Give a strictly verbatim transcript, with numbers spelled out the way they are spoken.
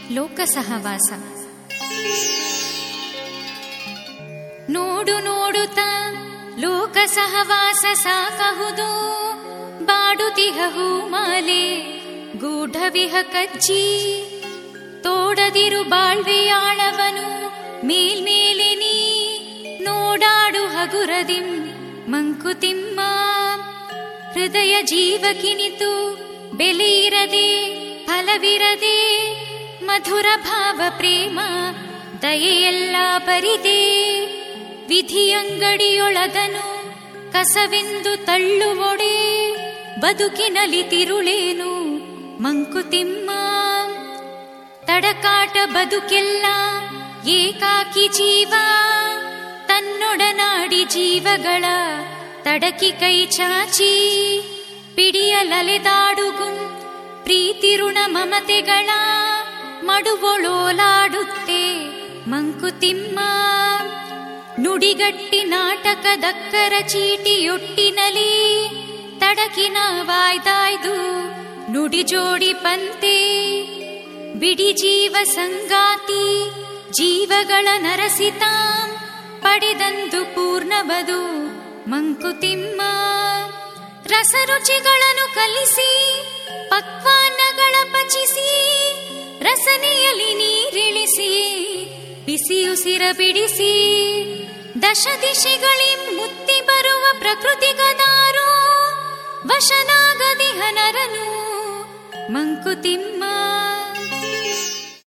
ಲೋಕಸಹವಾಸ. ನೋಡು ನೋಡುತ್ತ ಲೋಕಸಹವಾಸ ಸಾಕಹುದು, ಬಾಡುತಿಹು ಮಾಲೆ ಗೂಢವಿಹ ಕಜ್ಜಿ, ತೋಡದಿರು ಬಾಳ್ವೆಯಾಳವನು ಮೇಲ್ಮೇಲೆ ನೀ, ನೋಡಾಡು ಹಗುರದಿಂ ಮಂಕುತಿಮ್ಮ. ಹೃದಯ ಜೀವಕಿನಿತು ಬೆಲೆಯಿರದೆ ಫಲವಿರದೆ, ಮಧುರ ಭಾವ ಪ್ರೇಮ ದಯೆಯೆಲ್ಲ ಬರಿದೆ. ವಿಧಿಯಂಗಡಿಯೊಳದನು ಕಸವೆಂದು ತಳ್ಳುವೊಡೆ, ಬದುಕಿನಲಿ ತಿರುಳೇನು ಮಂಕುತಿಮ್ಮ. ತಡಕಾಟ ಬದುಕೆಲ್ಲ ಏಕಾಕಿ ಜೀವ, ತನ್ನೊಡನಾಡಿ ಜೀವಗಳ ತಡಕಿ ಕೈ ಚಾಚಿ, ಪಿಡಿಯಲಲೆದಾಡುಗುಂ ಪ್ರೀತಿ ಋಣ ಮಮತೆಗಳ ಮಡುವೊಳೋಲಾಡುತ್ತೆ ಮಂಕುತಿಮ್ಮ. ನುಡಿಗಟ್ಟಿ ನಾಟಕದಕ್ಕರ ಚೀಟಿಯೊಟ್ಟಿನಲಿ, ತಡಕಿನ ವಾಯ್ದಾಯ್ದು ನುಡಿ ಜೋಡಿ ಪಂತೆ. ಬಿಡಿ ಜೀವ ಸಂಗಾತಿ ಜೀವಗಳ ನರಸಿತ, ಪಡೆದಂದು ಪೂರ್ಣಬದು ಮಂಕುತಿಮ್ಮ. ರಸರುಚಿಗಳನ್ನು ಕಲಿಸಿ ಪಕ್ವಾನ್ನಗಳ ಪಚಿಸಿ, ರಸನೆಯಲ್ಲಿ ನೀರಿಳಿಸಿ ಬಿಸಿಯುಸಿರ ಬಿಡಿಸಿ, ದಶ ದಿಶೆಗಳಿ ಮುತ್ತಿ ಬರುವ ಪ್ರಕೃತಿ ಗದಾರು, ವಶನಾಗದಿಹ ನರನು ಮಂಕುತಿಮ್ಮ.